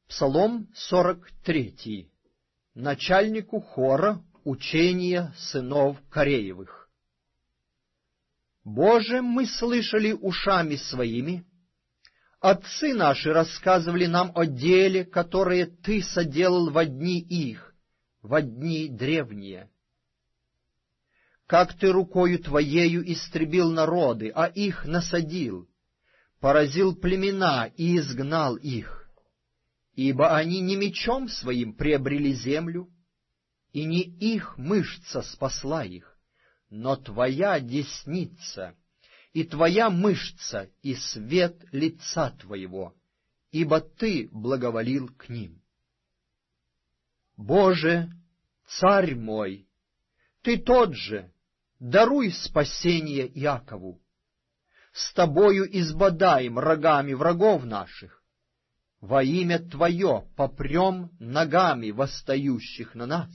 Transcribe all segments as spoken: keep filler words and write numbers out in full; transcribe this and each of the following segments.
Псалом сорок третий. Начальнику хора учения сынов Кореевых. Боже, мы слышали ушами своими, отцы наши рассказывали нам о деле, которое Ты соделал во дни их, во дни древние. Как Ты рукою Твоею истребил народы, а их насадил, поразил племена и изгнал их. Ибо они не мечом своим приобрели землю, и не их мышца спасла их, но Твоя десница, и Твоя мышца, и свет лица Твоего, ибо Ты благоволил к ним. Боже, Царь мой, Ты тот же, даруй спасение Иакову. С Тобою избодаем рогами врагов наших. Во имя Твое попрем ногами восстающих на нас.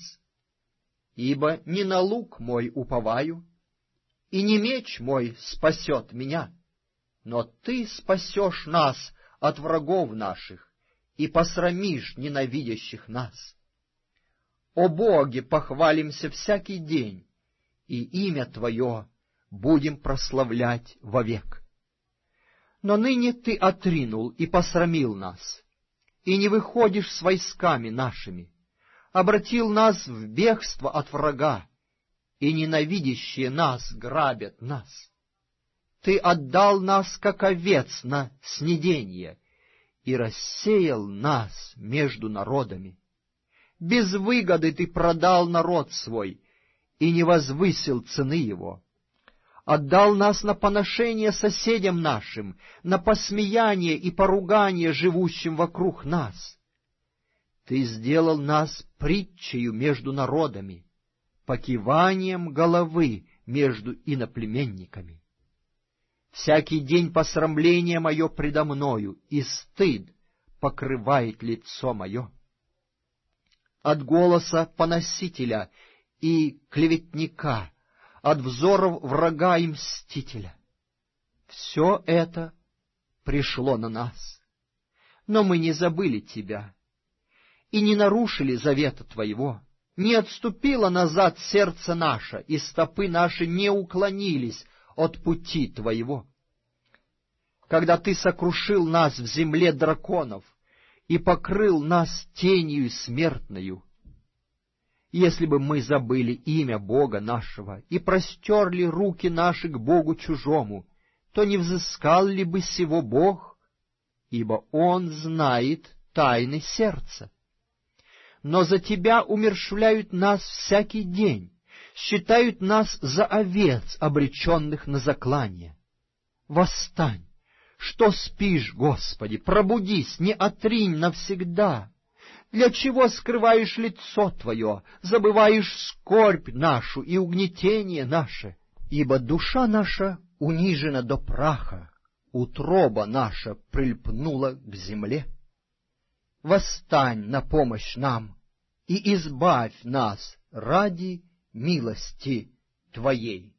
Ибо не на лук мой уповаю, и не меч мой спасет меня, но Ты спасешь нас от врагов наших и посрамишь ненавидящих нас. О Боге, похвалимся всякий день, и имя Твое будем прославлять вовек. Но ныне Ты отринул и посрамил нас, и не выходишь с войсками нашими, обратил нас в бегство от врага, и ненавидящие нас грабят нас. Ты отдал нас, как овец, на снеденье, и рассеял нас между народами. Без выгоды Ты продал народ свой, и не возвысил цены его. Отдал нас на поношение соседям нашим, на посмеяние и поругание живущим вокруг нас. Ты сделал нас притчею между народами, покиванием головы между иноплеменниками. Всякий день посрамление мое предо мною, и стыд покрывает лицо мое. От голоса поносителя и клеветника, от взоров врага и мстителя. Все это пришло на нас, но мы не забыли Тебя и не нарушили завета Твоего, не отступило назад сердце наше, и стопы наши не уклонились от пути Твоего. Когда Ты сокрушил нас в земле драконов и покрыл нас тенью смертною, если бы мы забыли имя Бога нашего и простерли руки наши к Богу чужому, то не взыскал ли бы сего Бог, ибо Он знает тайны сердца. Но за Тебя умерщвляют нас всякий день, считают нас за овец, обреченных на заклание. Восстань! Что спишь, Господи? Пробудись, не отринь навсегда! Для чего скрываешь лицо Твое, забываешь скорбь нашу и угнетение наше? Ибо душа наша унижена до праха, утроба наша прильпнула к земле. Восстань на помощь нам и избавь нас ради милости Твоей.